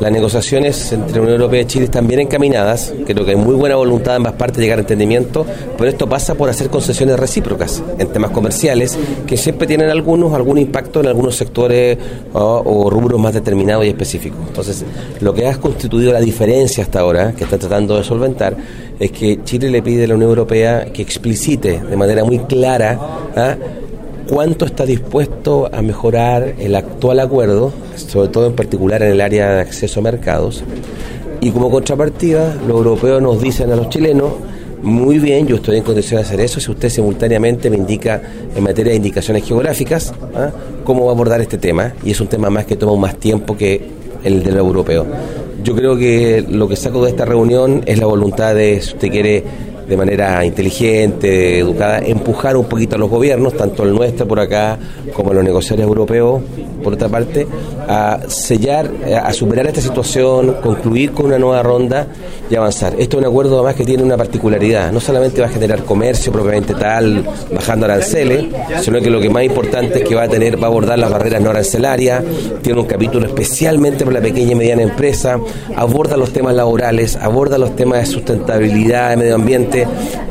Las negociaciones entre la Unión Europea y Chile están bien encaminadas, creo que hay muy buena voluntad de ambas partes de llegar a entendimiento, pero esto pasa por hacer concesiones recíprocas en temas comerciales que siempre tienen algún impacto en algunos sectores o rubros más determinados y específicos. Entonces, lo que ha constituido la diferencia hasta ahora, que está tratando de solventar, es que Chile le pide a la Unión Europea que explicite de manera muy clara cuánto está dispuesto a mejorar el actual acuerdo, sobre todo en particular en el área de acceso a mercados, y como contrapartida los europeos nos dicen a los chilenos: muy bien, yo estoy en condiciones de hacer eso si usted simultáneamente me indica en materia de indicaciones geográficas cómo va a abordar este tema, y es un tema más que toma más tiempo que el del europeo. Yo creo que lo que saco de esta reunión es la voluntad de, si usted quiere, de manera inteligente, educada, empujar un poquito a los gobiernos, tanto el nuestro por acá como a los negociadores europeos, por otra parte, a sellar, a superar esta situación, concluir con una nueva ronda y avanzar. Esto es un acuerdo además que tiene una particularidad: no solamente va a generar comercio propiamente tal, bajando aranceles, sino que lo que más importante es que va a abordar las barreras no arancelarias, tiene un capítulo especialmente para la pequeña y mediana empresa, aborda los temas laborales, aborda los temas de sustentabilidad, de medio ambiente,